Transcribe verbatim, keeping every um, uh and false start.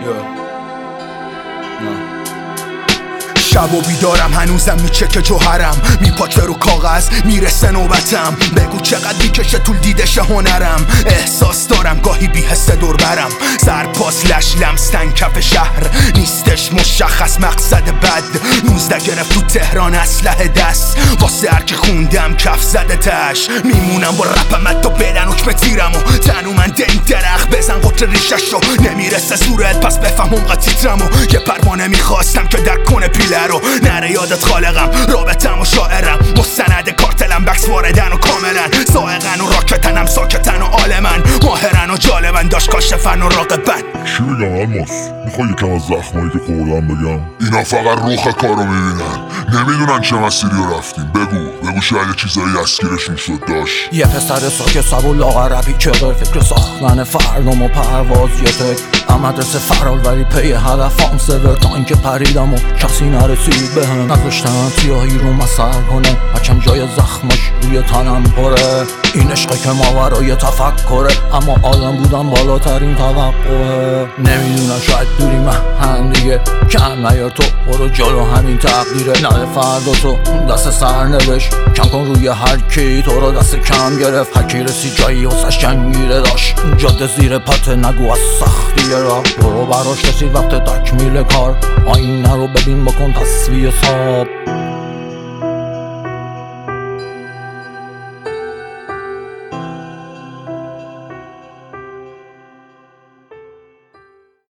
شب و بیدارم هنوزم میچکه جوهرم، میپاچه رو کاغذ میرسه نوبتم. بگو چقدر میکشه طول دیدش هنرم. احساس دارم گاهی بی حس دور برم. سرپاس لش لمستن کف شهر نیستش مشخص مقصد بد. نوزده گرفت تو تهران اسلحه دست واسه هر که خوندم کف زده تش. میمونم با رپم حتی بدن حکم تیرم و تنو من دین درخ بزن قطر ریشش رو نمیرسه زورت پس بفهم همقا تیترم و یه پروانه میخواستم که در کنه پیله رو نره یادت خالقم رابطم و شاعرم مستند کارتلم بکس واردن و کاملا سائقن و راکتنم ساکتن و عالمن ماهرن و جالبن داشت کاشفن و راقبن. چی بگم الماس؟ میخوای یکم از زخمایی که خوردم بگم؟ اینا فقط روخ کارو میبینن، نمیدونن چه مسیری رو رفتیم. بگو بگو شاید چیزایی دستگیرشون شد. داشت یه پسر ساک سب و لاغر رپی که فکر ساختن فردم و پرواز یه تک مدرسه فرال ولی پی هدفم سور تا اینکه پریدم و کسی نرسید به هم. نذاشتن سیاهی رو مسر کنه هرچند جای زخمش روی تنم پره. این عشقه که ماورای تفکره اما آدم بودم بالاترین توقعه. نمیدونم شاید دوری من هم دیگه کم نیار تو برو جلو همین تقدیره. نده فردا تو دست سر نوشت کم کن روی هر کی تو رو دست کم گرفت. هر کی رسی جایی واسش جنگیره داشت جاده زیر پته نگو از سختی را برو براش رسید وقت تکمیل کار. آینه رو ببین بکن تصویه حساب.